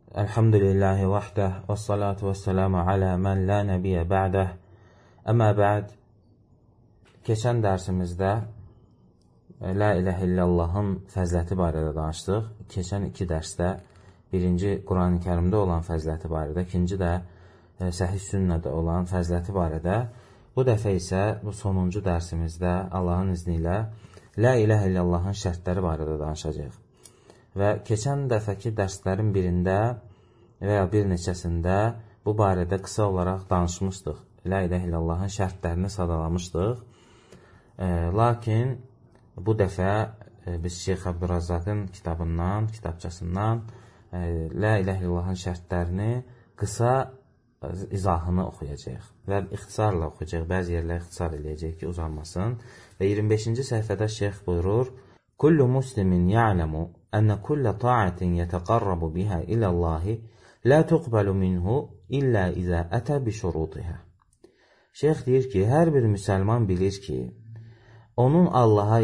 Elhamdülillahi vahdah və salatu və selamu alə mən la nəbiyyə ba'dah. Əmə bə'd, keçən dərsimizdə La iləhə illallahın fəziləti barədə danışdıq. Keçən iki dərsdə birinci Quran-ı Kərimdə olan fəziləti barədə, ikinci də Səhih sünnədə olan fəziləti barədə. Bu dəfə isə bu sonuncu dərsimizdə Allahın izni ilə La iləhə illallahın şərtləri barədə danışacağıq. Və keçən dəfəki dərslərin birində və ya bir neçəsində bu barədə qısa olaraq danışmışdıq. La iləhə illallahın şərtlərini sadalamışdıq. Lakin bu dəfə biz Şeyx Abdurrazzaqın kitabçasından La iləhə illallahın şərtlərini qısa izahını oxuyacaq və ixtisarla oxuyacaq. Bəzi yerlər ixtisar eləyəcək ki, uzanmasın. Və 25-ci səhifədə Şeyx buyurur: Kullu muslimin ya'lamu enne kulle ta'atin yetaqarrabu biha ilallahi la tuqbalu minhu illa iza ata bi şurutiha. Şeyx deyir ki, hər bir müsəlman bilir ki, onun Allaha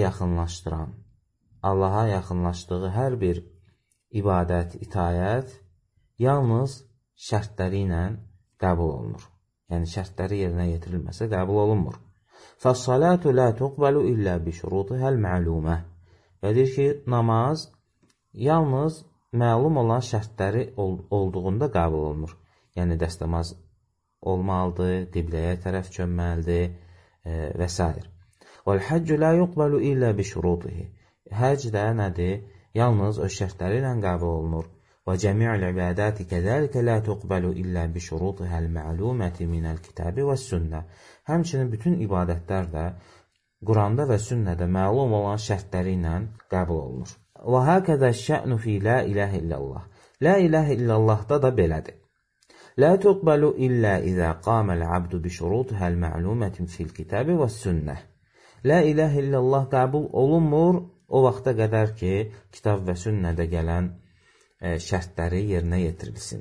yaxınlaşdığı hər bir ibadət, itayət yalnız şərtləri ilə qəbul olunur. Yəni, şərtləri yerinə yetirilməsə qəbul olunmur. Fəs-salatu la tuqbalu illa bi şurutihal ma'lumə. Və deyir ki, namaz yalnız məlum olan şərtləri olduğunda qəbul olunur. Yəni, dəstəmaz olmalıdır, qibləyə tərəf çönməlidir və s. Vəl-həccu la yuqbalu illə bi şurutihi. Həcc də nədir? Yalnız o şərtləri ilə qəbul olunur. Və cəmi'ül ibadati kəzəlikə la tuqbalu illə bi şurutihəl məluməti minəl kitabi və sünnə. Həmçinin bütün ibadətlər də Quranda və sünnədə məlum olan şərtləri ilə qəbul olunur. Və həkədə şə'nu fi la iləhə illallah. La iləhə illallahda da belədir. La tuqbalu illə izə qaməl abdu bi şurutihəl məlumətin fil kitabi və sünnə. La iləhə illallah qəbul olunmur o vaxta qədər ki, kitab və sünnədə gələn şərtləri yerinə yetirilsin.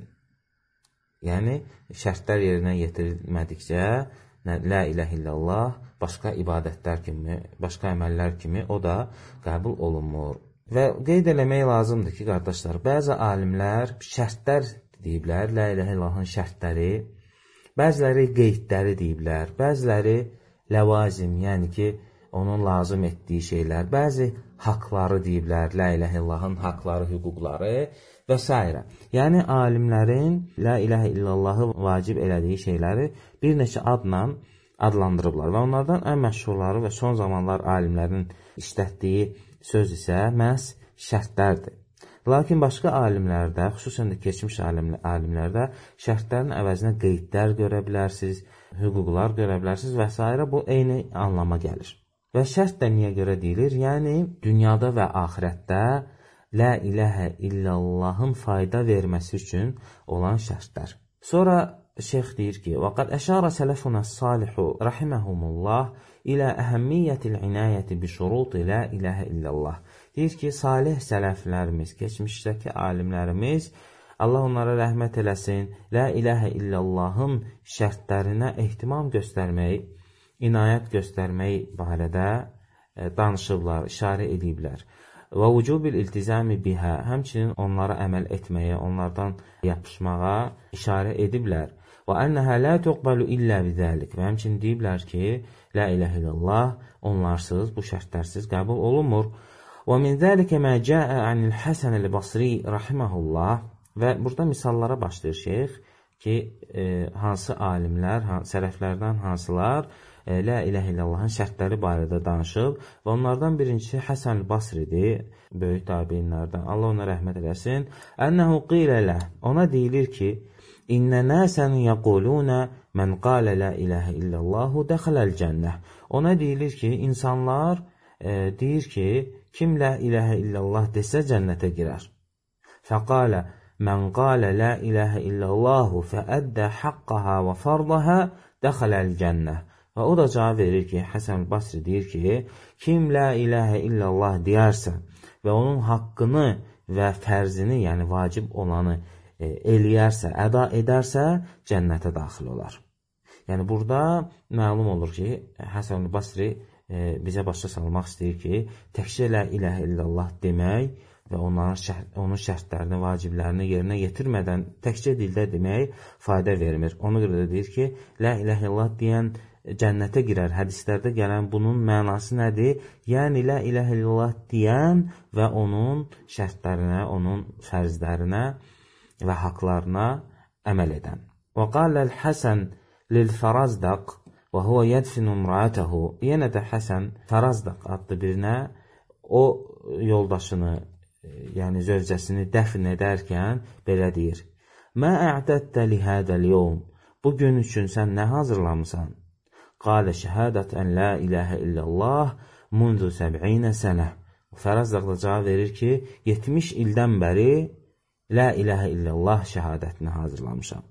Yəni, şərtlər yerinə yetirilmədikcə La iləhə illallah başqa ibadətlər kimi, başqa əməllər kimi o da qəbul olunmur. Və qeyd eləmək lazımdır ki, qardaşlar, bəzi alimlər şərtlər deyiblər, La iləhə illallahın şərtləri, bəziləri qeydləri deyiblər, bəziləri ləvazim, yəni ki, onun lazım etdiyi şeylər, bəzi haqları deyiblər, La iləhə illallahın haqları, hüquqları və s. Yəni, alimlərin La iləhə illallahı vacib elədiyi şeyləri bir neçə adla adlandırıblar və onlardan ən məşhurları və son zamanlar alimlərin işlətdiyi söz isə məhz şərtlərdir. Lakin başqa alimlərdə, xüsusən də keçmiş alimlərdə şərtlərin əvəzinə qeydlər görə bilərsiniz, hüquqlar görə bilərsiniz və s. Bu, eyni anlama gəlir. Və şərt də niyə görə deyilir? Yəni, dünyada və axirətdə La iləhə illallahın fayda verməsi üçün olan şərtlər. Sonra Şeyx deyir ki, وَقَدْ أَشَارَ سَلَفُنَا الصَّالِحُ رَحِمَهُمُ اللّٰهِ إِلَى أَهَمِّيَّةِ الْعِنَايَةِ بِشُرُوطِ لَا إِلَهَ إِلَّا اللّٰهِ. Deyir ki, salih sələflərimiz, keçmişdəki alimlərimiz, Allah onlara rəhmət eləsin, La iləhə illallahın şərtlərinə ehtimam göstərmək, inayət göstərmək barədə danışıblar, işarə ediblər. Və vücubil iltizami bihə, həmçinin onlara əməl etməyə, onlardan yapışmağa işarə ediblər. Və ənəhə la tuqbalu illə bizəlik. Və həmçinin deyiblər ki, La iləhə illallah onlarsız, bu şərtlərsiz qəbul olunmur. Və min zəlikə mə cəə anil Həsən el-Basri rahiməhullah. Və burada misallara başlayır şeyx ki, hansı alimlər, sələflərdən hansılar La iləhə illallahın şərtləri barədə danışıb və onlardan birincisi Həsən el-Basridir, böyük tabeinlərdən, Allah ona rəhmət eləsin. Ənəhu qilələ, ona deyilir ki, İnnə nəsən yəqulunə mən qalə la iləhə illallahu dəxələl cənnə. Ona deyilir ki, insanlar deyir ki, kim la iləhə illallah desə cənnətə girər. Fəqalə mən qalə la iləhə illallahu fəəddə haqqaha və fardahə dəxələl cənnə. Və o da cavab verir ki, Həsən Basri deyir ki, kim la iləhə illallah deyərsə və onun haqqını və fərzini, yəni vacib olanı eləyərsə, əda edərsə, cənnətə daxil olar. Yəni, burada məlum olur ki, Həsən Basri bizə başa salmaq istəyir ki, təkcə la iləhə illallah demək və onun şərtlərini, vaciblərini yerinə yetirmədən təkcə dildə demək fayda vermir. Ona görə də deyir ki, la ilahe illallah deyən cənnətə girər. Hədislərdə gələn bunun mənası nədir? Yəni, la ilahe illallah deyən və onun şərtlərinə, onun fərzlərinə və haqlarına əməl edən. Və qaləl Həsən lil-Farazdaq və huvə yədfinu imraətəhu. Yenə də Həsən Farazdaq adlı birinə o yoldaşını, yəni zövcəsini dəfn edərkən belə deyir. Mə ə'dəddə lihədəl yevm. Bu gün üçün sən nə hazırlamısan? Qalə şəhədət ən la ilahə illallah mundu 70 sənə. Farazdaq da cavab verir ki, 70 ildən bəri la ilahə illallah şəhadətini hazırlamışam.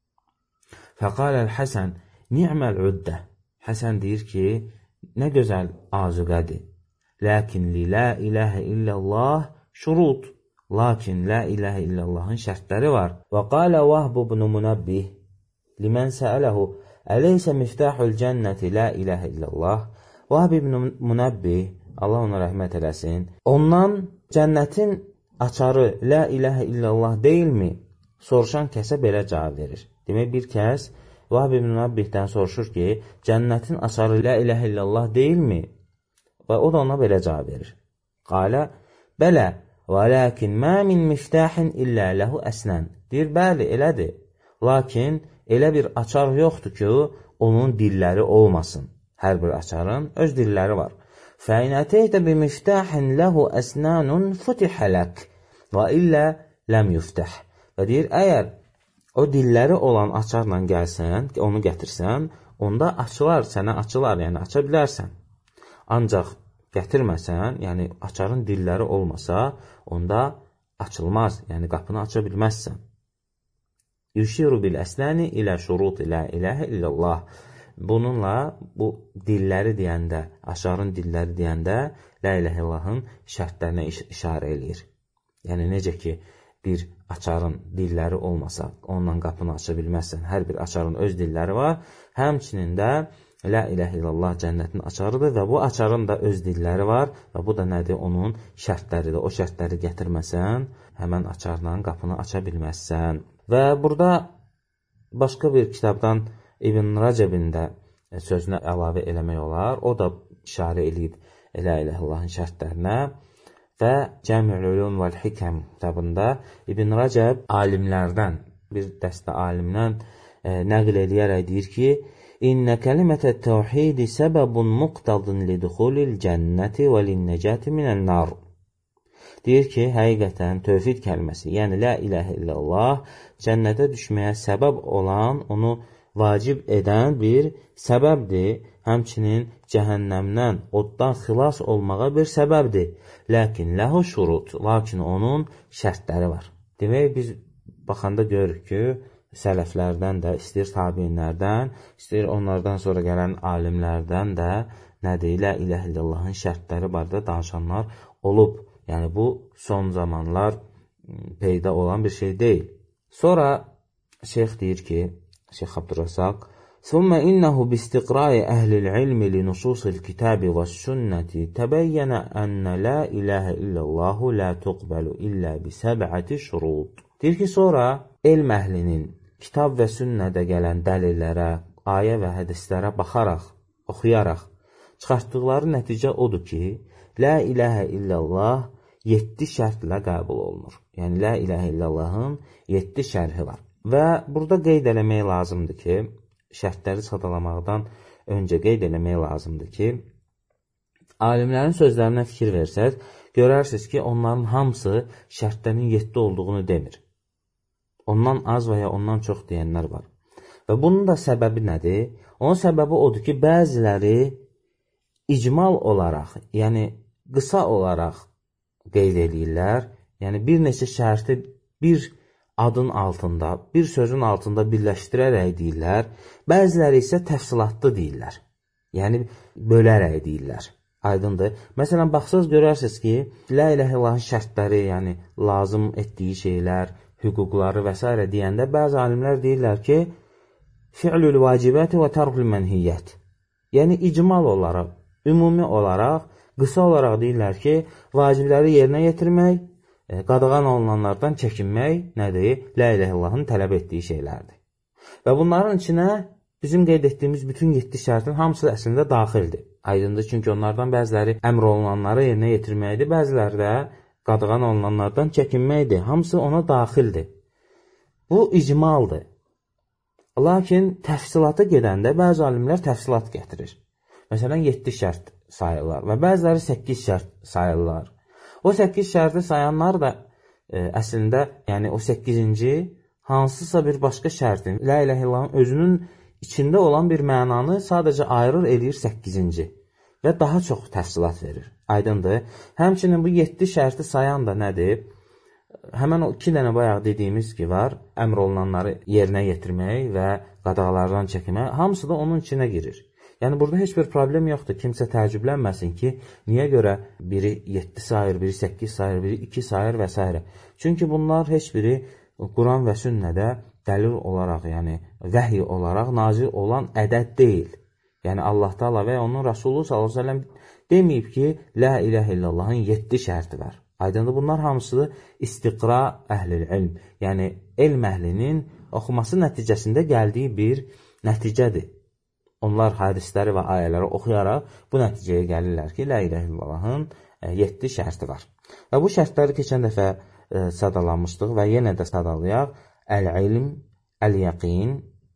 Fəqaləl Həsən ni'məl uddə. Həsən deyir ki, nə gözəl azuqədir. Lakin li la ilahə illallah şurut. Lakin la ilahə illallahın şərtləri var. Və qalə Vahb ibn Munabbih limən səələhu əleysə miftahul cənnəti la ilahə illallah. Vahb ibn Munabbih, Allah ona rəhmət eləsin, ondan cənnətin açarı la ilahə illallah deyilmi? Soruşan kəsə belə cavab verir. Demək, bir kəs Vahb ibn Munabbihdən soruşur ki, cənnətin açarı la ilahə illallah deyilmi? Və o da ona belə cavab verir. Qalə, bələ, və lakin mə min miftahin illə ləhu əsnən. Deyir, bəli, elədir. Lakin elə bir açar yoxdur ki, onun dilləri olmasın. Hər bir açarın öz dilləri var. فَاِنْ اَتَيْتَ بِمِفْتَاحٍ لَهُ أَسْنَانٌ فُتِحَ لَكْ وَإِلَّا لَمْ يُفْتَحْ. Və deyir, əgər o dilləri olan açarla gəlsən, onu gətirsən, onda açılar, sənə açılar, yəni aça bilərsən. Ancaq gətirməsən, yəni açarın dilləri olmasa, onda açılmaz, yəni qapını aça bilməzsən. Yüşiru bil əsnəni ilə şurut ilə iləhə illallah. Bununla, bu dilləri deyəndə, aşarın dilləri deyəndə, la iləhə illallahın şərtlərinə işarə eləyir. Yəni, necə ki, bir açarın dilləri olmasa, onunla qapını aça bilməzsən, hər bir açarın öz dilləri var. Həmçinin də, la iləhə illallah cənnətin açarıdır və bu açarın da öz dilləri var və bu da nədir? Onun şərtləridir. O şərtləri gətirməsən, həmən açarla qapını aça bilməzsən. Və burada başqa bir kitabdan İbn Rəcəbin də sözünə əlavə eləmək olar. O da işarə eləyib la iləhə illallahın şərtlərinə və Cəmi'ül Ulum vəl Hikəm kitabında İbn Rəcəb alimlərdən, bir dəstə alimdən nəql eləyərək deyir ki, İnnə kəlimətət təvhidi səbəbun muqtadın liduxulil cənnəti və linnəcəti minən nar. Deyir ki, həqiqətən tövhid kəlməsi, yəni la iləhə illallah cənnətə düşməyə səbəb olan, onu vacib edən bir səbəbdir. Həmçinin cəhənnəmdən, oddan xilas olmağa bir səbəbdir. Lakin ləhu şurut, lakin onun şərtləri var. Demək, biz baxanda görürük ki, sələflərdən də, istəyir tabinlərdən, istəyir onlardan sonra gələn alimlərdən də nədir? La iləhə illallahın şərtləri barədə danışanlar olub. Yəni, bu son zamanlar peyda olan bir şey deyil. Sonra şeyx deyir ki, Şeyx Abdurrasaq, ثُمَّ إِنَّهُ بِاسْتِقْرَاءِ أَهْلِ الْعِلْمِ لِنُصُوصِ الْكِتَابِ وَالسُّنَّةِ تَبَيَّنَ أَنَّ لَا إِلَهَ إِلَّا اللَّهُ لَا تُقْبَلُ إِلَّا بِسَبْعَةِ شُرُوطٍ. Deyir ki, sonra elm əhlinin kitab və sünnədə gələn dəlillərə, ayə və hədislərə baxaraq, oxuyaraq, çıxartdıqları nəticə odur ki, la iləhə illallah 7 şərtlə qəbul olunur. Yəni, la iləhə illallahın 7 şərhi var. Və burada qeyd eləmək lazımdır ki, şərtləri sadalamaqdan öncə qeyd eləmək lazımdır ki, alimlərin sözlərinə fikir versəz, görərsiniz ki, onların hamısı şərtlərin 7 olduğunu demir. Ondan az və ya ondan çox deyənlər var. Və bunun da səbəbi nədir? Onun səbəbi odur ki, bəziləri icmal olaraq, yəni qısa olaraq qeyd edirlər. Yəni, bir neçə şərti bir adın altında, bir sözün altında birləşdirərək deyirlər. Bəziləri isə təfsilatlı deyirlər. Yəni, bölərək deyirlər. Aydındır. Məsələn, baxsaz görərsiniz ki, la iləhə illallahın şərtləri, yəni lazım etdiyi şeylər, hüquqları və s. deyəndə bəzi alimlər deyirlər ki, fi'lül vacibəti və tərkül mənhiyyət. Yəni, icmal olaraq, ümumi olaraq, qısa olaraq deyirlər ki, vacibləri yerinə yetirmək qadağan olunanlardan çəkinmək nədir? La ilahe illallahın tələb etdiyi şeylərdir. Və bunların içinə bizim qeyd etdiyimiz bütün 7 şərtin hamısı əslində daxildir. Aydındır, çünki onlardan bəziləri əmr olunanları yerinə yetirməkdir, bəziləri də qadağan olunanlardan çəkinməkdir. Hamısı ona daxildir. Bu icmaldır. Lakin təfsilata gedəndə bəzi alimlər təfsilat gətirir. Məsələn, 7 şərt sayırlar və bəziləri 8 şərt sayırlar. O 8 şərti sayanlar da əslində, yəni o 8-ci hansısa bir başqa şərtin, la ilahe illallahın özünün içində olan bir mənanı sadəcə ayrır eləyir 8-ci və daha çox təfsilat verir. Aydındır. Həmçinin bu 7 şərti sayan da nədir? Həmən o 2 dənə bayaq dediyimiz ki var, əmr olunanları yerinə yetirmək və qadağalardan çəkinmək, hamısı da onun içinə girir. Yəni, burada heç bir problem yoxdur. Kimsə təəccüblənməsin ki, niyə görə biri 7 sayır, biri 8 sayır, biri 2 sayır və s. Çünki bunlar heç biri Quran və sünnədə dəlil olaraq, yəni vəhiy olaraq nazil olan ədəd deyil. Yəni, Allah Taala və onun Rasulü s.ə.v deməyib ki, la ilahe illallahın 7 şərti var. Aydındır, bunlar hamısı istiqra əhlil ilm, yəni elm əhlinin oxuması nəticəsində gəldiyi bir nəticədir. Onlar hadisləri və ayələri oxuyaraq bu nəticəyə gəlirlər ki, la ilahe illallahın 7 şərti var. Və bu şərtləri keçən dəfə sadalanmışdıq və yenə də sadalayaq. Əl-ilm, əl-yəqin,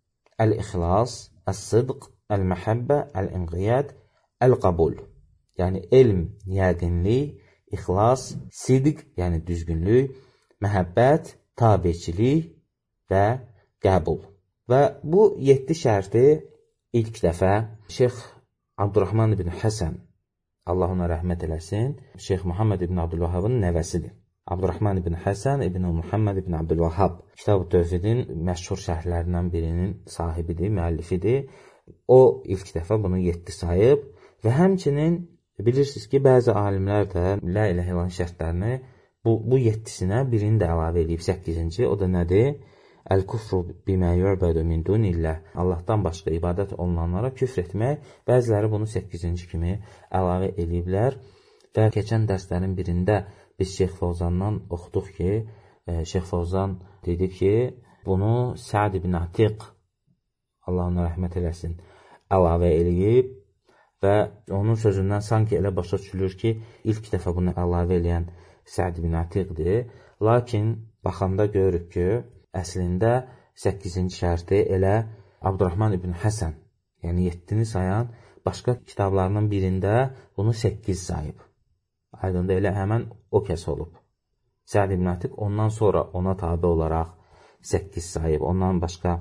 əl-ixlas, əl-sıdq, əl-məhəbbə, əl-inqiyad, əl-qabul. Yəni, elm, yəqinlik, ixlas, sidq, yəni düzgünlük, məhəbbət, tabiçilik və qəbul. Və bu 7 şərti ilk dəfə Şeyx Abdurrahman ibn Həsən, Allah ona rəhmət eləsin, Şeyx Muhammed ibn Abdülvahhabın nəvəsidir. Abdurrahman ibn Həsən ibn Muhammed ibn Abdülvahhab Kitab-ı Tövhidin məşhur şərhlərindən birinin sahibidir, müəllifidir. O ilk dəfə bunu 7 sayıb və həmçinin bilirsiniz ki, bəzi alimlər də la ilahe illallah şərtlərini bu 7-sinə birini də əlavə edib 8-ci, o da nədir? Əl-kufru bimə yu'bədu min dunillah. Allahdan başqa ibadət olunanlara küfr etmək. Bəziləri bunu 8-ci kimi əlavə ediblər. Və keçən dərslərin birində biz Şeyx Fovzandan oxuduq ki, Şeyx Fovzan dedi ki, bunu Sa'd ibn Atiq, Allah ona rəhmət eləsin, əlavə eləyib və onun sözündən sanki elə başa düşülür ki, ilk dəfə bunu əlavə eləyən Sa'd ibn Atiqdir. Lakin baxanda görürük ki, əslində 8-ci şərti elə Abdurrahman ibn Həsən, yəni 7-ni sayan başqa kitablarının birində bunu 8 sayıb. Aydında elə həmən o kəs olub. Sa'd ibn Atiq ondan sonra ona tabi olaraq 8 sayıb. Ondan başqa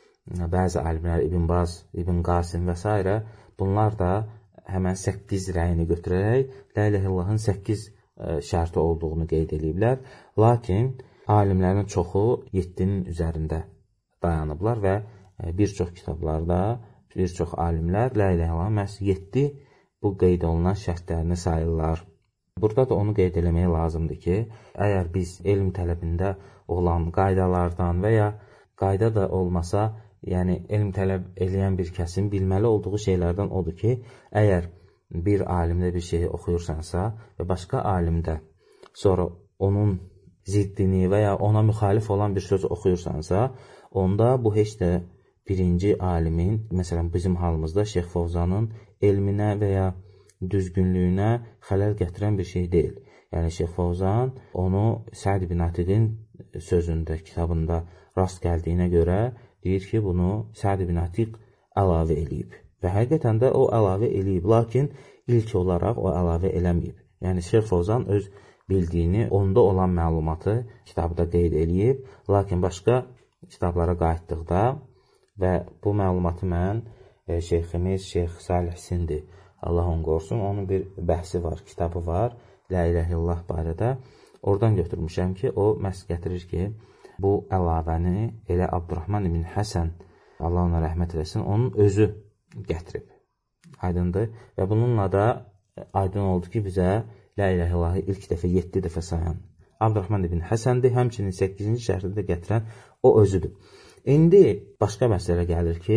bəzi alimlər İbn Baz, İbn Qasim və s. bunlar da həmən 8 rəyini götürərək la ilahe illallahın 8 şərti olduğunu qeyd ediblər. Lakin alimlərin çoxu 7-nin üzərində dayanıblar və bir çox kitablarda bir çox alimlər la ilahe illallah məhz 7 bu qeyd olunan şərtlərini sayırlar. Burada da onu qeyd eləmək lazımdır ki, əgər biz elm tələbində olan qaydalardan və ya qayda da olmasa, yəni elm tələb eləyən bir kəsin bilməli olduğu şeylərdən odur ki, əgər bir alimdə bir şeyi oxuyursansa və başqa alimdə sonra onun ziddini və ya ona müxalif olan bir söz oxuyursansa, onda bu heç də birinci alimin, məsələn bizim halımızda Şeyx Fovzanın elminə və ya düzgünlüyünə xələl gətirən bir şey deyil. Yəni Şeyx Fovzan onu Sa'd ibn Atiqin sözündə, kitabında rast gəldiyinə görə deyir ki, bunu Sa'd ibn Atiq əlavə eləyib. Və həqiqətən də o əlavə eləyib, lakin ilk olaraq o əlavə eləməyib. Yəni Şeyx Fovzan öz bildiyini, onda olan məlumatı kitabda qeyd eləyib, lakin başqa kitablara qayıtdıqda və bu məlumatı mən şeyximiz Şeyx Salih Sindi, Allah onu qorusun, onun bir bəhsi var, kitabı var, la ilahe illallah barədə. Oradan götürmüşəm ki, o məhz gətirir ki, bu əlavəni elə Abdurrahman ibn Həsən, Allah ona rəhmət eləsin, onun özü gətirib. Aydındır. Və bununla da aydın oldu ki, bizə la ilahe illallahı ilk dəfə 7 dəfə sayan Abdurrahman ibn Həsəndir, həmçinin 8-ci şərti də gətirən o özüdür. İndi başqa məsələ gəlir ki,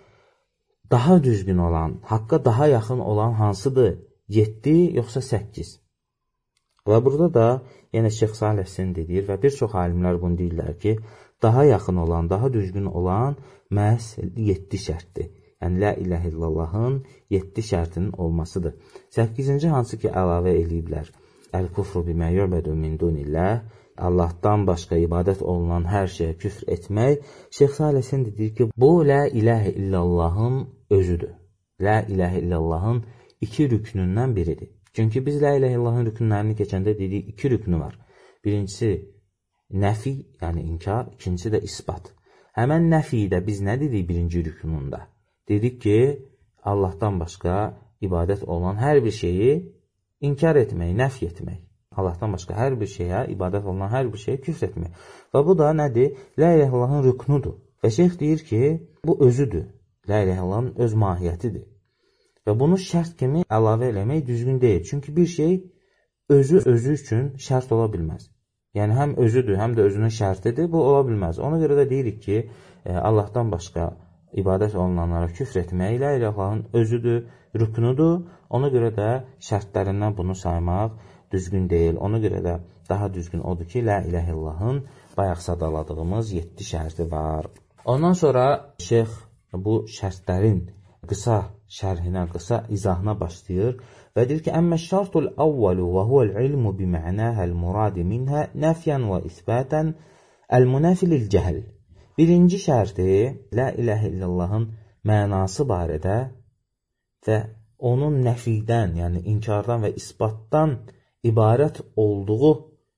daha düzgün olan, haqqa daha yaxın olan hansıdır? 7 yoxsa 8? Və burada da yenə Şeyx Salih Səndi deyir və bir çox alimlər bunu deyirlər ki, daha yaxın olan, daha düzgün olan məhz 7 şərtdir. Yəni, la ilahə illallahın 7 şərtinin olmasıdır. 8-ci hansı ki, əlavə eləyiblər. Əl-kufru bimə yu'bədu min dunillah, Allahdan başqa ibadət olunan hər şeyə küfr etmək. Şeyx Salih Səndi deyir ki, bu la ilahə illallahın özüdür. La ilahə illallahın 2 rüknündən biridir. Çünki biz la ilahə illallahın rüknlərini keçəndə dedik 2 rüknü var. Birincisi nəfi, yəni inkar, ikincisi də isbat. Həmən nəfidə biz nə dedik birinci rüknündə? Dedik ki, Allahdan başqa ibadət olunan hər bir şeyi inkar etmək, nəfi etmək. Allahdan başqa hər bir şeyə, ibadət olunan hər bir şeyə küfr etmək. Və bu da nədir? La ilahə illallahın rüknudur. Və şeyx deyir ki, bu özüdür. La ilahə illallahın öz mahiyyətidir. Və bunu şərt kimi əlavə eləmək düzgün deyil. Çünki bir şey özü üçün şərt ola bilməz. Yəni, həm özüdür, həm də özünün şərtidir, bu ola bilməz. Ona görə də deyirik ki, Allahdan başqa ibadət olunanlara küfr etmək, la ilahə illallahın özüdür, rüknudur. Ona görə də şərtlərindən bunu saymaq düzgün deyil. Ona görə də daha düzgün odur ki, la ilahə illallahın bayaq sadaladığımız 7 şərti var. Ondan sonra şeyx bu şərtlərin qısa şərhinə, qısa izahına başlayır və deyir ki, əmmə şərtul əvvəlu və huvəl ilmu bimə'nəhəl muradi minhə nəfyən və isbətən əl-munəfilil cəhl. Birinci şərti, la ilahə illallahın mənası barədə və onun nəfidən, yəni inkardan və isbatdan ibarət olduğu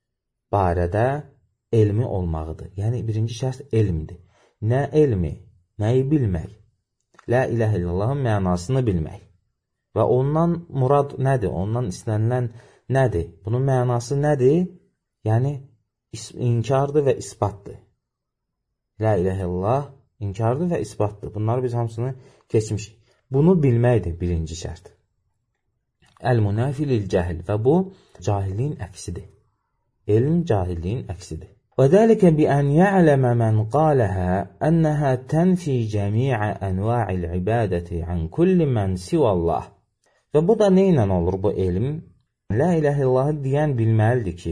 barədə elmi olmağıdır. Yəni, birinci şərt elmdir. Nə elmi? Nəyi bilmək? La ilahə illallahın mənasını bilmək. Və ondan murad nədir? Ondan istənilən nədir? Bunun mənası nədir? Yəni, inkardır və isbatdır. La ilahə illallah inkardır və isbatdır. Bunları biz hamısını keçmişik. Bunu bilməkdir birinci şərt. Əl-munəfilil cəhl və bu cahilliyin əksidir. Elm cahilliyin əksidir. وَذَلِكَ بِأَنْ يَعْلَمَ مَنْ قَالَهَا أَنَّهَا تَنْفِي جَمِيعَ أَنْوَاعِ الْعِبَادَةِ عَنْ كُلِّ مَنْ سِوَى اللّٰهِ. Və bu da nə ilə olur bu elm? La ilahə illallahı deyən bilməlidir ki,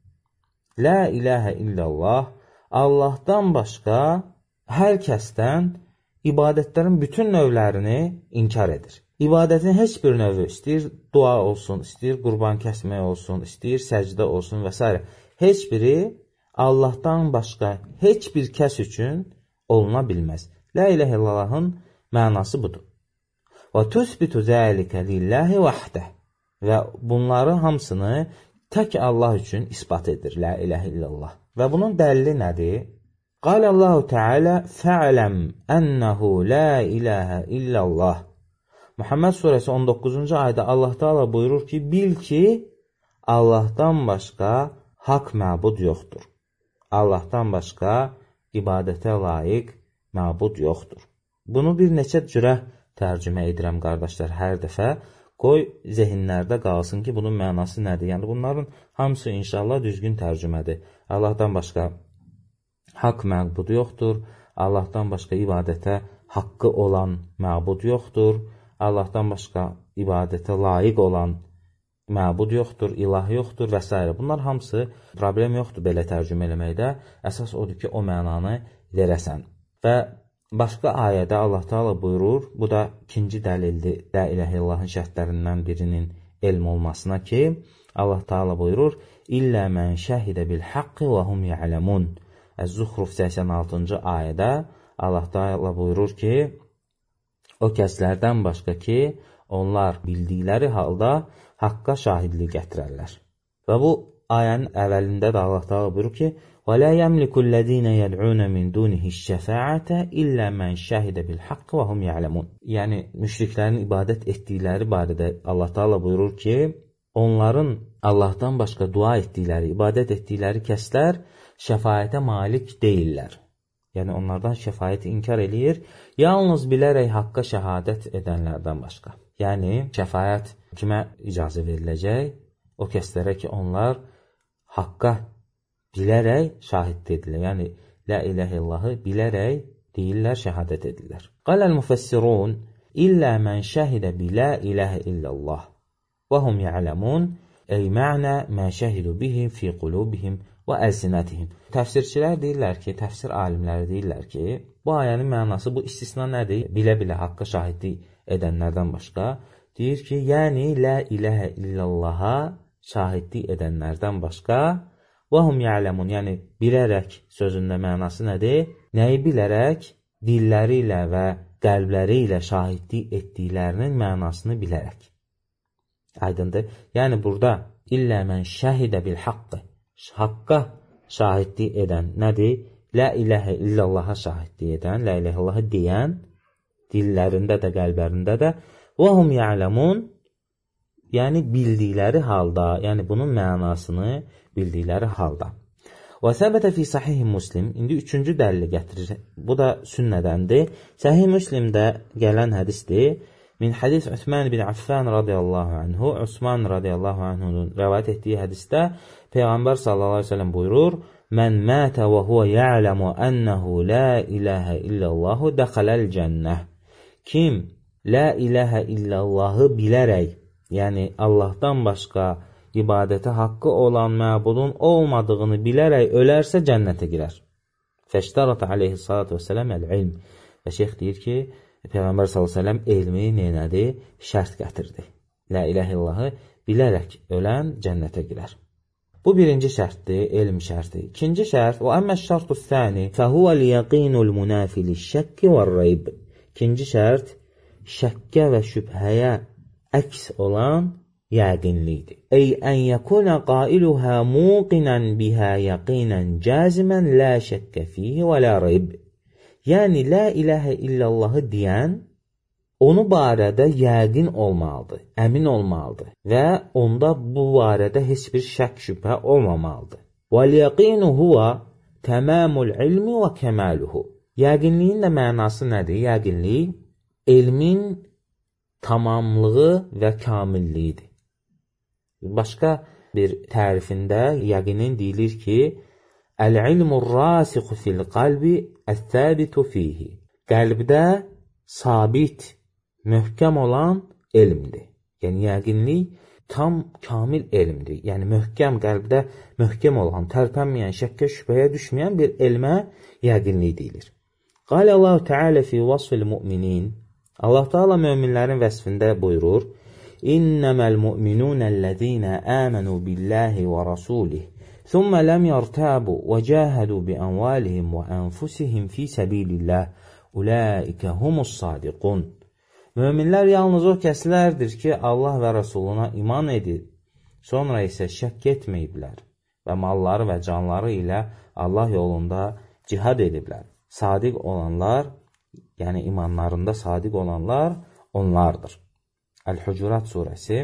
la ilahə illallah Allahdan başqa hər kəsdən ibadətlərin bütün növlərini inkar edir. İbadətin heç bir növü, istəyir dua olsun, istəyir qurban kəsmək olsun, istəyir səcdə olsun və s. Heç biri Allahdan başqa heç bir kəs üçün oluna bilməz. La ilahə illallahın mənası budur. Və tüsbitu zəlikə lillahi vahdə. Və bunları hamısını tək Allah üçün isbat edir, la ilahə illallah. Və bunun dəlili nədir? Qalallahu Teala fə'ləm ənəhu la ilahə illallah. Muhammed surəsi 19-cu ayda Allah Teala buyurur ki, bil ki, Allahdan başqa haqq məbud yoxdur. Allahdan başqa ibadətə layiq məbud yoxdur. Bunu bir neçə cürə tərcümə edirəm, qardaşlar, hər dəfə. Qoy zehinlərdə qalsın ki, bunun mənası nədir? Yəni, bunların hamısı inşallah düzgün tərcümədir. Allahdan başqa haqq məbud yoxdur. Allahdan başqa ibadətə haqqı olan məbud yoxdur. Allahdan başqa ibadətə layiq olan məbud yoxdur, ilah yoxdur və s. Bunlar hamısı problem yoxdur belə tərcümə eləməkdə. Əsas odur ki, o mənanı verəsən. Və başqa ayədə Allah Teala buyurur, bu da ikinci dəlildir, la ilahə illallahın şərtlərindən birinin elm olmasına ki, Allah Teala buyurur, illə mən şəhidə bil haqqı və hum ya'ləmun. Əz-Zuhruf 86-cı ayədə Allah Teala buyurur ki, o kəslərdən başqa ki, onlar bildikləri halda haqqa şahidlik gətirərlər. Və bu ayənin əvvəlində də Allah Teala buyurur ki, وَلَا يَمْلِكُ الَّذ۪ينَ يَدْعُونَ مِنْ دُونِهِ الشَّفَاعَةَ إِلَّا مَنْ شَهِدَ بِالْحَقِّ وَهُمْ يَعْلَمُونَ. Yəni, müşriklərin ibadət etdikləri barədə Allah Teala buyurur ki, onların Allahdan başqa dua etdikləri, ibadət etdikləri kəslər şəfaətə malik deyirlər. Yəni, onlardan şəfaəti inkar eləyir, yalnız bilərək haqqa şəhadət edənlərdən başqa. Yəni, şəfaət kimə icazə veriləcək? O kəslərə ki, onlar haqqa bilərək şahid edirlər. Yəni, la ilahə illallahı bilərək deyirlər, şəhadət edirlər. Qaləl müfəssirun, illə mən şəhidə bi la ilahə illallah və hum ya'ləmun. Ey mə'nə mə şəhidu bihim fi qulubihim və əlsinətihim. Təfsirçilər deyirlər ki, təfsir alimləri deyirlər ki, bu ayənin mənası, bu istisna nədir? Bilə-bilə haqqa şahidlik edənlərdən başqa. Deyir ki, yəni la ilahə illallaha şahidlik edənlərdən başqa və hum ya'lemun, yəni bilərək sözündə mənası nədir? Nəyi bilərək? Dilləri ilə və qəlbləri ilə şahidlik etdiklərinin mənasını bilərək. Aydındır. Yəni burada illə mən şəhidə bil haqqı, haqqa şahidlik edən nədir? La ilahə illallaha şahidlik edən, la ilahə illallaha deyən, dillərində də, qəlblərində də və hum ya'lemun, yəni bildikləri halda, yəni bunun mənasını bildikləri halda. Və səbətə fi sahih Müslim, indi üçüncü dəlili gətirir. Bu da sünnədəndir. Sahih Müslimdə gələn hədisdir. Min hədis Osman bin Affan radiyallahu anhu, Osman radiyallahu anhunun rəvayət etdiyi hədisdə Peyğəmbər sallallahu aleyhi ve sellem buyurur, Mən mətə və huvə ya'ləmu ənəhu la ilahə illəllahu dəxələl cənnə. Kim la ilahə illallahı bilərək, yəni Allahdan başqa ibadətə haqqı olan məbudun olmadığını bilərək ölərsə cənnətə girər. Fəştarat aleyhissalatu vesselam el-ilm. Və şeyx deyir ki, Peyğəmbər sallallahu aleyhi ve sellem elmi neynədi? Şərt gətirdi. La ilahə illallahı bilərək ölən cənnətə girər. Bu birinci şərtdir, elm şərti. İkinci şərt, və əmmə şərtu thani, fəhuvə liyəqinul münafili şəkki və reyb. İkinci şərt, şəkkə və şübhəyə əks olan yəqinlikdir. Ey ən yəkuna qailuhə muqinən bihə yəqinən cəzimən la şəkkə fihi və la reyb. Yəni, la ilahə illallahı deyən, onu barədə yəqin olmalıdır, əmin olmalıdır və onda bu barədə heç bir şək şübhə olmamalıdır. وَالْيَقِينُ هُوَ تَمَامُ الْعِلْمِ وَكَمَالُهُ. Yəqinliyin də mənası nədir? Yəqinlik, elmin tamamlığı və kamilliyidir. Başqa bir tərifində yəqinin deyilir ki, Əl-ilmur rasiqu fil qalbi əth-thəbitu fihi. Qəlbdə sabit, möhkəm olan elmdir. Yəni, yəqinlik tam kamil elmdir. Yəni, möhkəm, qəlbdə möhkəm olan, tərpənməyən, şəkkə, şübhəyə düşməyən bir elmə yəqinlik deyilir. Qalə Allah-u Teala fi vasfil müminin. Allah Teala möminlərin vəsfində buyurur, İnnəməl müminunəl-ləzīnə əmənu billahi və rasulih. ثم لم يرتابوا وجاهدوا بأموالهم وأنفسهم في سبيل الله أولئك هم الصادقون. Möminlər yalnız o kəslərdir ki, Allah və Rasuluna iman edir, sonra isə şəkk etməyiblər və malları və canları ilə Allah yolunda cihad ediblər. Sadiq olanlar, yəni imanlarında sadiq olanlar onlardır. Əl-Hucurat surəsi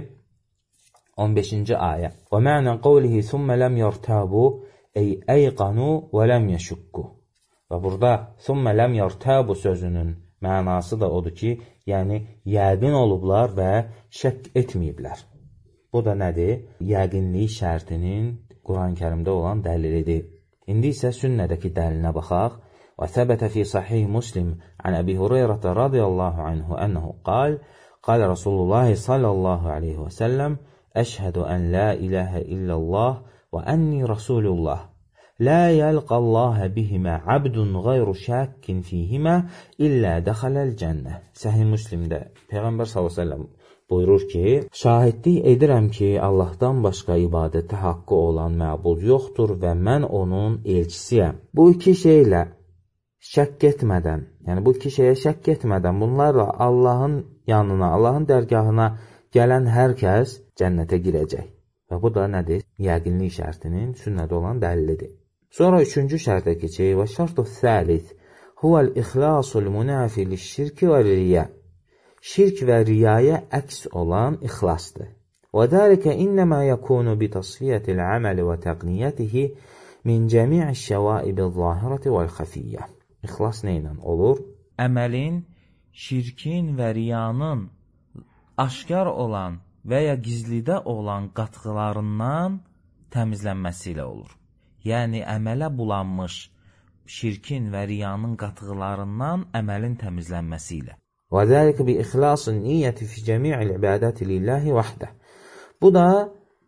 15-ci ayə. Və mə'nən qavlihi thumma lam yartabu ey ayqanu və lam yashukku. Və burada thumma lam yartabu sözünün mənası da odur ki, yəni yəqin olublar və şəkk etməyiblər. Bu da nədir? Yəqinlik şərtinin Quran-Kərimdə olan dəlilidir. İndi isə sünnədəki dəlilinə baxaq. Və səbətə fi sahih Muslim an Əbi Hüreyrətə radiyallahu anhu ənəhu qal, qal Rasulullah sallallahu aleyhi və səlləm, Əşhədu ən la ilahə illallah və ənni Rasulullah. La yəlqallahə bihimə abdun qayru şəkkin fihimə illə dəxələl cənnə. Səhih Müslimdə Peyğəmbər s.ə.v buyurur ki, şahidlik edirəm ki, Allahdan başqa ibadətə haqqı olan məbud yoxdur və mən onun elçisiyəm. Bu iki şeylə şəkk etmədən, yəni bu iki şeyə şəkk etmədən, bunlarla Allahın yanına, Allahın dərgahına gələn hər kəs cənnətə girəcək. Və bu da nədir? Yəqinlik şərtinin sünnədə olan dəlilidir. Sonra üçüncü şərtə keçək. Və şərtu thəlith huvəl-ixlasul münafi liş-şirki və riya. Şirk və riyaya əks olan ixlasdır. Və dəlikə innəmə yəkunu bi tasfiyyətil əməli və təqniyyətihi min cəmi'i-şəvaibi-zahirəti vəl-xəfiyyə. İxlas nə ilə olur? Əməlin, şirkin və riyanın aşkar olan və ya gizlidə olan qatğılarından təmizlənməsi ilə olur. Yəni, əmələ bulanmış şirkin və riyanın qatğılarından əməlin təmizlənməsi ilə. Və zəlikə bi ixlasın niyyəti fi cəmi'il ibadəti lillahi vahdə. Bu da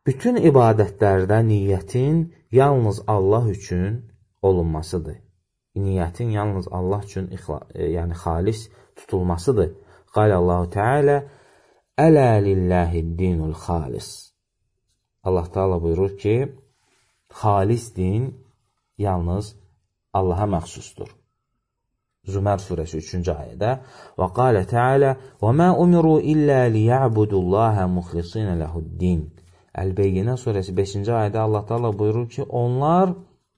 Bütün ibadətlərdə niyyətin yalnız Allah üçün olunmasıdır. Niyyətin yalnız Allah üçün yəni xalis tutulmasıdır. Qalə Allahu Teala Ələ lilləhid-dinul xalis. Allah Teala buyurur ki, xalis din yalnız Allaha məxsusdur. Zümər surəsi 3-cü ayədə və qalə Teala və mə umiru illə liya'budullaha muxlisinə lehu'd-din. Əl-Beyyinə surəsi 5-ci ayədə Allah Teala buyurur ki, onlar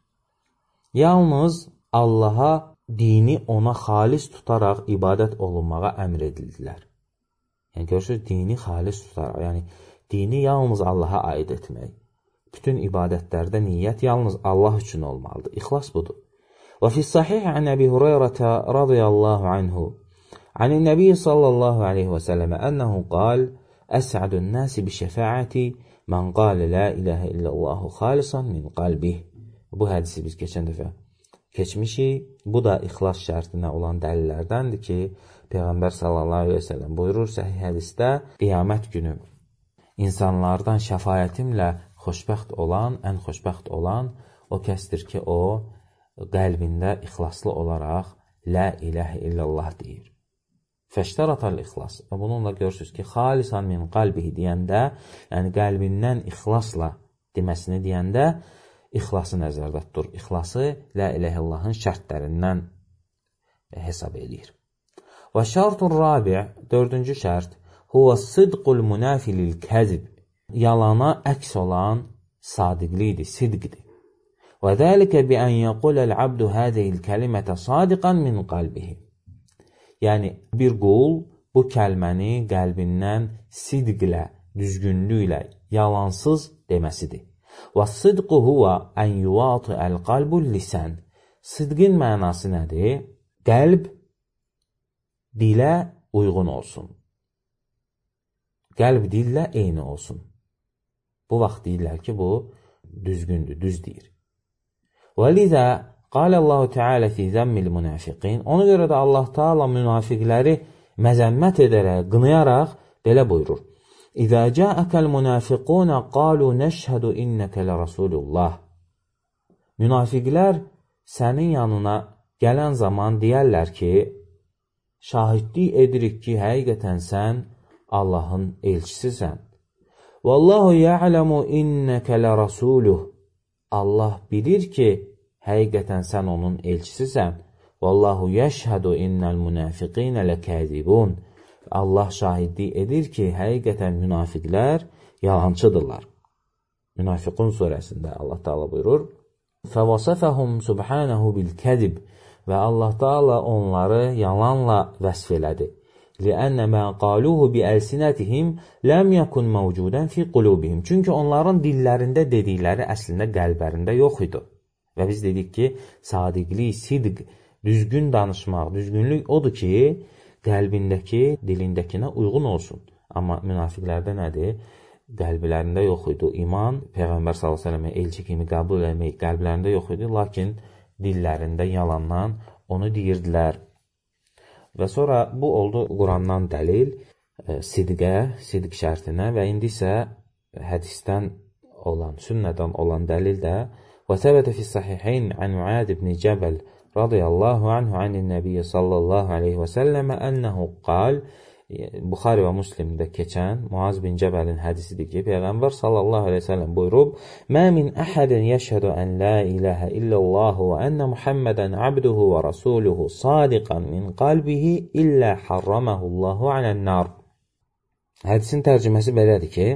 yalnız Allaha dini ona xalis tutaraq ibadət olunmağa əmr edildilər. Yəni görürsünüz, dini xalis tutaraq, yəni dini yalnız Allaha aid etmək. Bütün ibadətlərdə niyyət yalnız Allah üçün olmalıdır. İxlas budur. Və fis-sahih an Əbi Hüreyrə radiyallahu anhu anin Nəbi sallallahu aleyhi və səlləmə ənəhu qal əs'adun nəsi bi şəfaəti mən qalə la iləhə illəllahu xalisan min qalbih. Bu hədisi biz keçən dəfə keçmişik. Bu da ixlas şərtinə olan dəlillərdəndir ki, Peyğəmbər sallallahu aleyhi və səlləm buyurur səhih hədisdə, qiyamət günü insanlardan şəfayətimlə xoşbəxt olan, ən xoşbəxt olan o kəsdir ki, o qəlbində ixlaslı olaraq la iləhə illallah deyir. Fəştəratal ixlas. Bununla görürsünüz ki, xalisan min qalbihi deyəndə, yəni qəlbindən ixlasla deməsini deyəndə, ixlası nəzərdə tutur. İxlası la iləhə illallahın şərtlərindən hesab edir. Və şərtun rabi', dördüncü şərt, huvə sıdqul münafilil kəzib. Yalana əks olan sadiqlidir, sidqdir. Və dəlikə bi ən yəquləl abdu hədəyil kəlimətə sadiqan min qalbihi. Yəni, bir qul bu kəlməni qəlbindən sidqlə, düzgünlüklə, yalansız deməsidir. Və sıdqu huvə ən yuvatı əl-qalbul lisən. Sidqin mənası nədir? Qəlb dilə uyğun olsun. Qəlb dillə eyni olsun. Bu vaxt deyirlər ki, bu düzgündür, düz deyir. Və lidə qalə Allahu Teala fi zəmmil münafiqin. Ona görə də Allah Teala münafiqləri məzəmmət edərək, qınayaraq belə buyurur. İzə cəəkəl münafiqunə qalu nəşhədu innəkə lərasulullah. Münafiqlər sənin yanına gələn zaman deyərlər ki, şahidlik edirik ki, həqiqətən sən Allahın elçisisən. Vallahu ya'lamu innəkə lərasuluh. Allah bilir ki, həqiqətən sən onun elçisisən. Vallahu yəşhədu innəl münafiqinə ləkəzibun. Allah şahidlik edir ki, həqiqətən münafiqlər yalancıdırlar. Münafiqun surəsində Allah Teala buyurur, فَوَصَفَهُمْ سُبْحَانَهُ بِالْكَذِبِ. Və Allah Teala onları yalanla vəsf elədi. لِأَنَّ مَا قَالُوهُ بِأَلْسِنَتِهِمْ لَمْ يَكُنْ مَوْجُودًا فِي قُلُوبِهِمْ. Çünki onların dillərində dedikləri əslində qəlblərində yox idi. Və biz dedik ki, sadiqlik, sidq, düzgün danışmaq, düzgünlük odur ki, qəlbindəki, dilindəkinə uyğun olsun. Amma münafiqlərdə nədir? Qəlblərində yox idi. İman, Peyğəmbər s.ə.və elçi kimi qəbul etmək qəlblərində yox idi, lakin dillərində yalandan onu deyirdilər. Və sonra bu oldu Qurandan dəlil sidqə, sidq şərtinə və indi isə hədisdən olan, sünnədən olan dəlil də və səbətə fis-sahihayn an Muad ibn Cəbəl radiyallahu anhu anin Nəbiyyə sallallahu aleyhi və səlləmə ənəhu qal. Buxari və Müslimdə keçən Muaz bin Cəbəlin hədisidir ki, Peyğəmbər sallallahu aleyhi və səlləm buyurub, Mə min əhədin yəşhədu ən la iləhə illəllahu və ənə Muhammədən abduhu və rasuluhu sadiqan min qalbihi illə harraməhullahu alən-nar. Hədisin tərcüməsi belədir ki,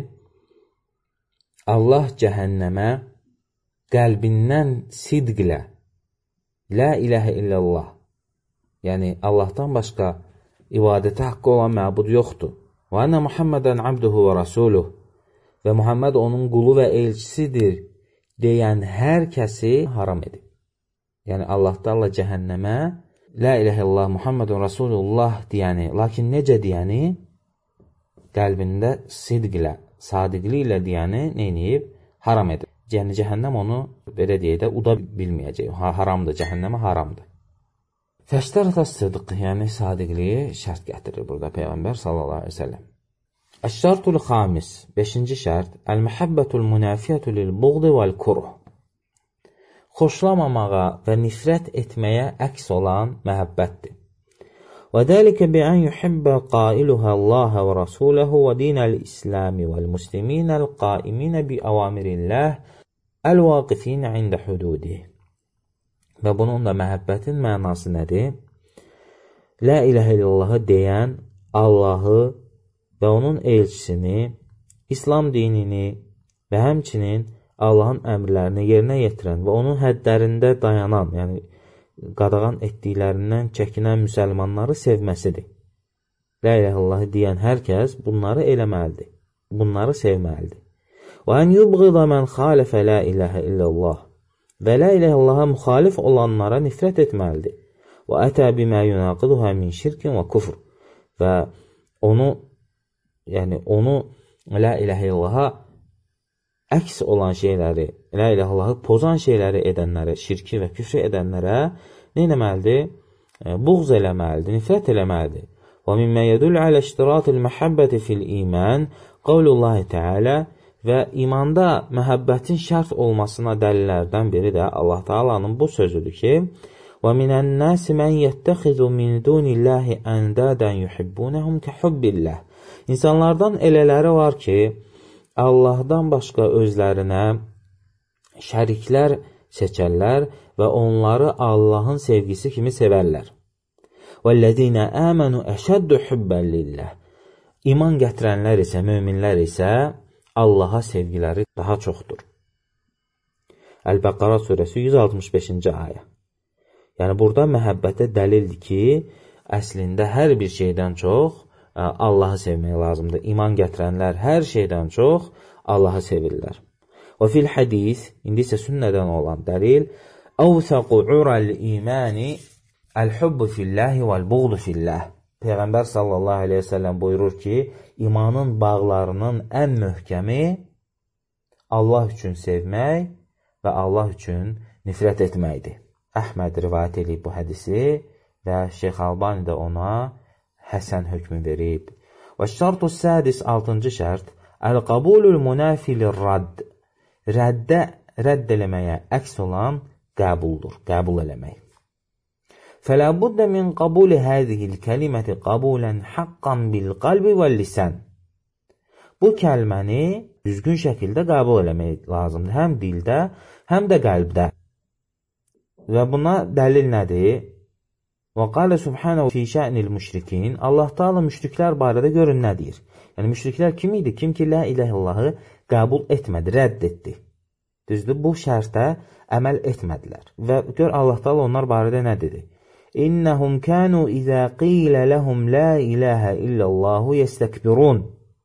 Allah cəhənnəmə qəlbindən sidqlə la iləhə illallah, yəni Allahdan başqa ibadətə haqqı olan məbud yoxdur. Və ənə Muhammədən abduhu və rasuluh və Muhamməd onun qulu və elçisidir deyən hər kəsi haram edib. Yəni Allah Teala cəhənnəmə la iləhə illallah Muhammedun Rasulullah deyəni, lakin necə deyəni? Qəlbində sidqlə, sadiqliklə deyəni neyniyib? Haram edib. Yəni cəhənnəm onu belə deyək də uda bilməyəcək. Haramdır, cəhənnəmə haramdır. Fəştərətə sıdq, yəni sadiqliyi şərt gətirir burada Peyğəmbər sallallahu aleyhi ve sellem. Əş-şərtul xamis, 5-ci şərt, əl-məhəbbətul münafiyyətü lil-buğdi vəl-kuruh. Xoşlamamağa və nifrət etməyə əks olan məhəbbətdir. Və dəlikə bi'ən yuhibbə qailuhə Allahə və rasuləhu və dinəl-İsləmi vəl-musliminəl-qaiminə bi-əvamirilləh əl-vaqifinə ində hududih. Və bunun da məhəbbətin mənası nədir? La ilahə illallahı deyən Allahı və onun elçisini, İslam dinini və həmçinin Allahın əmrlərini yerinə yetirən və onun həddlərində dayanan, yəni qadağan etdiklərindən çəkinən müsəlmanları sevməsidir. La ilahə illallahı deyən hər kəs bunları eləməlidir, bunları sevməlidir. Və ən yubğıda mən xalifə la ilahə illallah və la ilahə illallaha müxalif olanlara nifrət etməlidir. Və ətə bimə yunaqiduhə min şirkin və kufr və onu la ilahə illallaha əks olan şeyləri, la ilahə illallahı pozan şeyləri edənlərə, şirki və küfrü edənlərə nə etməlidir? Buğz eləməlidir, nifrət eləməlidir. Və mimmə yədul alə iştiratil məhəbbəti fil iman qavlullahi təalə və imanda məhəbbətin şərt olmasına dəlillərdən biri də Allah Taala'nın bu sözüdür ki: "Və minən-nasi men yettəxizu min dunillahi andadan yuhibbunhum kahubbillah." İnsanlardan elələri var ki, Allahdan başqa özlərinə şəriklər seçərlər və onları Allahın sevgisi kimi sevərlər. وَالَّذِينَ آمَنُوا أَشَدُّ حُبًّا لِلَّهِ İman gətirənlər isə, möminlər isə Allaha sevgiləri daha çoxdur. Əl-Bəqara surəsi 165-ci ayə. Yəni, burada məhəbbətə dəlildir ki, əslində hər bir şeydən çox Allahı sevmək lazımdır. İman gətirənlər hər şeydən çox Allahı sevirlər. Və fil hədis, indi isə sünnədən olan dəlil, əvsəqu urəl-imani əl-hubbu filləhi vəl-buğdu filləh. Peyğəmbər sallallahu aleyhi ve sellem buyurur ki, imanın bağlarının ən möhkəmi Allah üçün sevmək və Allah üçün nifrət etməkdir. Əhməd rivayət edib bu hədisi və Şeyx Albani də ona həsən hökmü verib. Və şərtu sədis, 6-cı şərt, əl-qabulul münafilir radd. Rədd eləməyə əks olan qəbuldur, qəbul eləmək. فَلَا بُدَّ مِنْ قَبُولِ هَذِهِ الْكَلِمَةِ قَبُولًا حَقًّا بِالْقَلْبِ وَالْلِسَانِ Bu kəlməni düzgün şəkildə qəbul eləmək lazımdır. Həm dildə, həm də qəlbdə. Və buna dəlil nədir? وَقَالَ سُبْحَانَهُ فِي شَأْنِ الْمُشْرِكِينَ Allah Teala müşriklər barədə görün nə deyir? Yəni, müşriklər kim idi? Kim ki, la ilahə illallahı qəbul etmədi, rədd etdi. Düzdür, bu şərtə əməl etmədilər. Və gör, Allah Teala onlar barədə nə dedi? İnnəhum kənu izə qilə ləhum la ilahə illallahu yestəkbirun.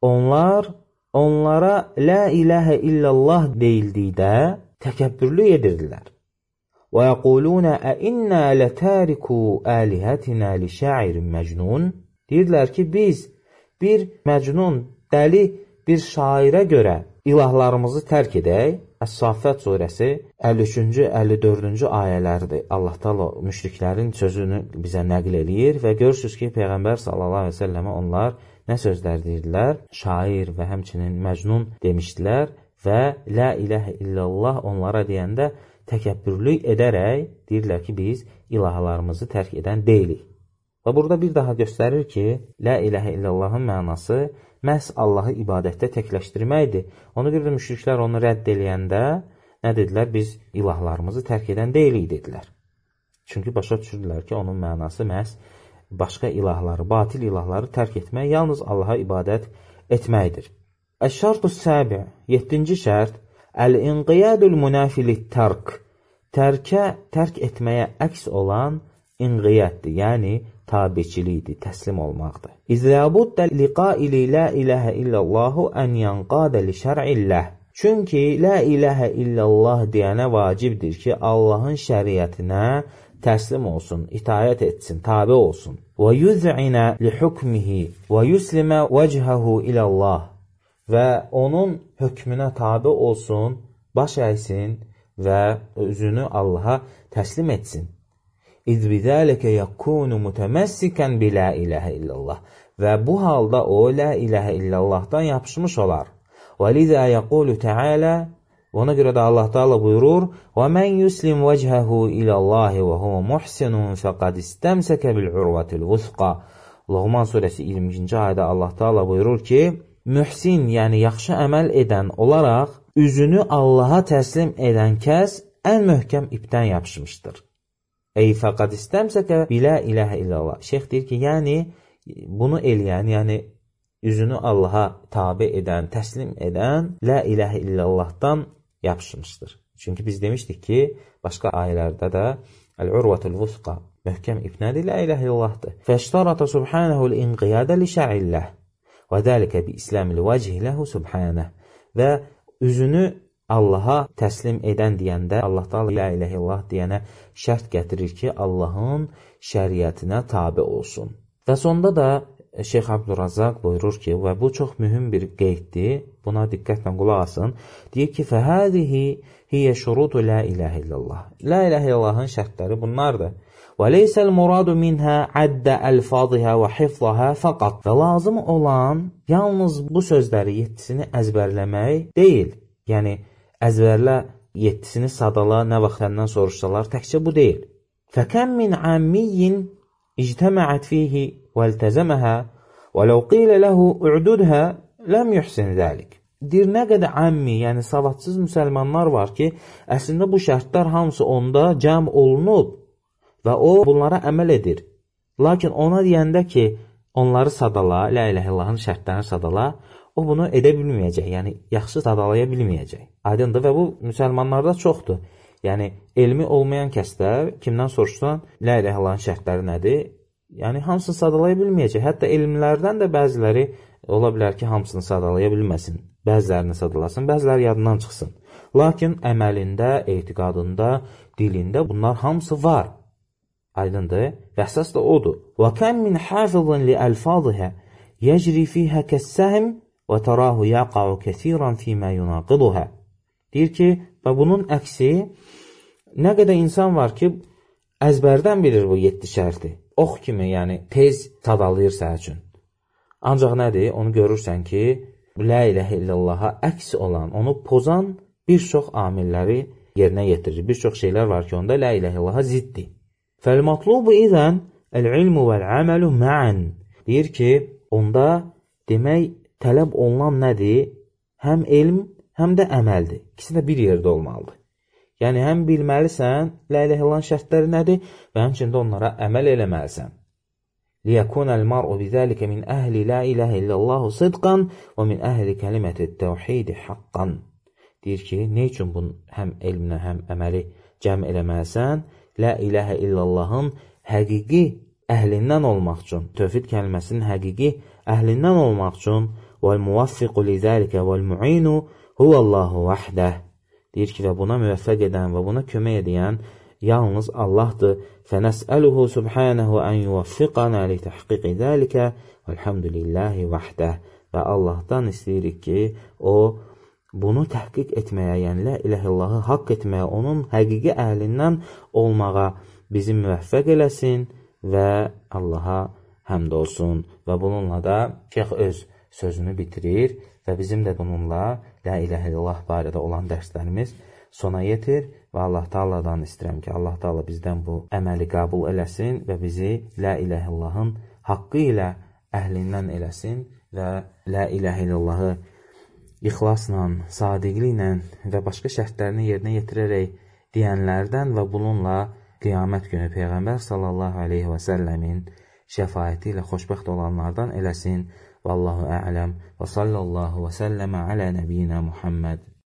Onlara la ilahə illallah deyildikdə təkəbbürlü edirdilər. Və yəqulunə əinnə lətəriku əlihətinə li şairin məcnun. Deyirdilər ki, biz bir məcnun, dəli bir şairə görə ilahlarımızı tərk edək. Əs-Saffət surəsi 53-cü, 54-cü ayələrdir. Allah Teala müşriklərin sözünü bizə nəql edir və görürsünüz ki, Peyğəmbər sallallahu aleyhi ve sellemə onlar nə sözlər deyirlər? Şair və həmçinin məcnun demişdilər və la ilahə illallah onlara deyəndə təkəbbürlük edərək deyirlər ki, biz ilahlarımızı tərk edən deyilik. Və burada bir daha göstərir ki, la ilahə illallahın mənası məhz Allahı ibadətdə təkləşdirməkdir. Ona görə də müşriklər onu rədd eləyəndə nə dedilər? Biz ilahlarımızı tərk edən deyilik, dedilər. Çünki başa düşürdülər ki, onun mənası məhz başqa ilahları, batil ilahları tərk etmək, yalnız Allaha ibadət etməkdir. Əş-şərtus səbi, 7-ci şərt, əl-inqiyadul münafilit tərk. Tərk etməyə əks olan inqiyaddır, yəni tabiçilikdir, təslim olmaqdır. İzləbuddə liqaili la ilahə illallahu ən yanqadə li şər'illəh. Çünki la ilahə illallah deyənə vacibdir ki, Allahın şəriətinə təslim olsun, itayət etsin, tabi olsun. Və yüz'inə li hukmihi və yuslimə vəchəhu ilallah. Və onun hökmünə tabi olsun, baş əysin və özünü Allaha təslim etsin. İz bizəlikə yakunu mütəməssikən bi la ilahə illallah. və bu halda o, la ilahə illallahdan yapışmış olar. وَلِذَا يَقُولُ تَعَالَى Ona görə də Allah Teala buyurur: وَمَنْ يُسْلِمْ وَجْهَهُ إِلَى اللّٰهِ وَهُوَ مُحْسِنٌ فَقَدْ اسْتَمْسَكَ بِالْعُرْوَةِ الْوُثْقَى Loğman surəsi 20-ci ayədə Allah Teala buyurur ki, mühsin, yəni yaxşı əməl edən olaraq üzünü Allaha təslim edən kəs ən möhkəm ipdən yapışmışdır. Ey fəqad istəmsəkə bilə iləhə illallah. Şeyx deyir ki, yəni bunu eləyən, yəni üzünü Allaha tabe edən, təslim edən la iləhə illallahdan yapışmışdır. Çünki biz demişdik ki, başqa ayələrdə də əl-urvatul vusqa, möhkəm ip nədir? La iləhə illallahdır. Fəştarata subhanəhul inqiyadə li şə'illəh və dəlikə bi islamil vəcih ləhu subhanəh. Və üzünü Allaha təslim edən deyəndə, Allah da la iləhə illallah deyənə şərt gətirir ki, Allahın şəriətinə tabe olsun. Və sonda da Şeyx Abdurrazzaq buyurur ki, və bu çox mühüm bir qeyddir, buna diqqətlə qulaq asın, deyir ki, fəhədihi hiyyə şurutu la iləhə illallah. La iləhə illallahın şərtləri bunlardır. Və leysəl muradu minhə addə əlfadihə və hifzəhə fəqat. Və lazım olan yalnız bu sözləri 7-sini əzbərləmək deyil. Yəni, əzbərlə 7-sini sadala, nə vaxt səndən soruşsalar, təkcə bu deyil. Fəkəm min əmmiyyin ictəməət fihi وَالْتَزَمَهَا وَلَوْ قِيلَ لَهُ اُعْدُدْهَا لَمْ يُحْسِنْ ذَلِكَ Deyir, nə qədər əmmi, yəni savadsız müsəlmanlar var ki, əslində bu şərtlər hamısı onda cəm olunub və o bunlara əməl edir. Lakin ona deyəndə ki, onları sadala, la iləhə illallahın şərtlərini sadala, o bunu edə bilməyəcək, yəni yaxşı sadalaya bilməyəcək. Aydındır və bu müsəlmanlarda çoxdur. Yəni, elmi olmayan kəslər, kimdən soruşsan, la iləhə illallahın şərtləri nədir? Yəni, hamısını sadalaya bilməyəcək. Hətta elmlərdən də bəziləri ola bilər ki, hamısını sadalaya bilməsin. Bəzilərini sadalasın, bəziləri yadından çıxsın. Lakin əməlində, etiqadında, dilində bunlar hamısı var. Aydındır. Və əsas da odur. وَكَمْ مِنْ حَافِظٍ لِأَلْفَاظِهَا يَجْرِ فِيهَا كَالسَّهْمِ وَتَرَاهُ يَقَعُ كَثِيرًا فِي مَا يُنَاقِضُهَا Deyir ki, və bunun əksi, nə qədər insan var ki, əzbərdən bilir bu 7 şərti. Ox kimi, yəni tez sadalayır sənin üçün. Ancaq nədir? Onu görürsən ki, la iləhə illallaha əks olan, onu pozan bir çox amilləri yerinə yetirir. Bir çox şeylər var ki, onda la iləhə illallaha ziddir. Fəl-matlubu izən əl-ilmu vəl-əməlu mə'ən. Deyir ki, onda demək tələb olunan nədir? Həm elm, həm də əməldir. İkisi də bir yerdə olmalıdır. Yəni, həm bilməlisən, la iləhə illallahın şərtləri nədir və həmçində onlara əməl eləməlisən. لِيَكُونَ الْمَرْءُ بِذَلِكَ مِنْ أَهْلِ لَا إِلَهَ إِلَّا اللَّهُ صِدْقًا وَمِنْ أَهْلِ كَلِمَةِ التَّوْحِيدِ حَقًّا Deyir ki, nə üçün bunu həm elminə, həm əməli cəm eləməlisən? La iləhə illallahın həqiqi əhlindən olmaq üçün, tövhid kəlməsinin həqiqi əhlindən olmaq üçün وَالْمُوَفِّقُ لِذَلِكَ وَالْمُعِينُ هُوَ اللَّهُ وَحْدَهِ Deyir ki, və buna müvəffəq edən və buna kömək edən yalnız Allahdır. فَنَسْأَلُهُ سُبْحَانَهُ أَنْ يُوَفِّقَنَا لِتَحْقِقِ ذَلِكَ وَالْحَمْدُ لِلَّهِ وَحْدَهِ Və Allahdan istəyirik ki, o bunu təhqiq etməyə, yəni la iləhə illallahı haqq etməyə, onun həqiqi əhlindən olmağa bizi müvəffəq eləsin və Allaha həmd olsun. Və bununla da Şeyx öz sözünü bitirir və bizim də bununla la iləhə illallah barədə olan dərslərimiz sona yetir və Allah Taala'dan istəyirəm ki, Allah Taala bizdən bu əməli qəbul eləsin və bizi la iləhə illallahın haqqı ilə əhlindən eləsin və la iləhə illallahı ixlasla, sadiqliklə və başqa şərtlərini yerinə yetirərək deyənlərdən və bununla qiyamət günü Peyğəmbər sallallahu aleyhi və səlləmin şəfaəti ilə xoşbəxt olanlardan eləsin. Vallahu a'lam və sallallahu və səlləmə alə nəbiyyina Muhammed.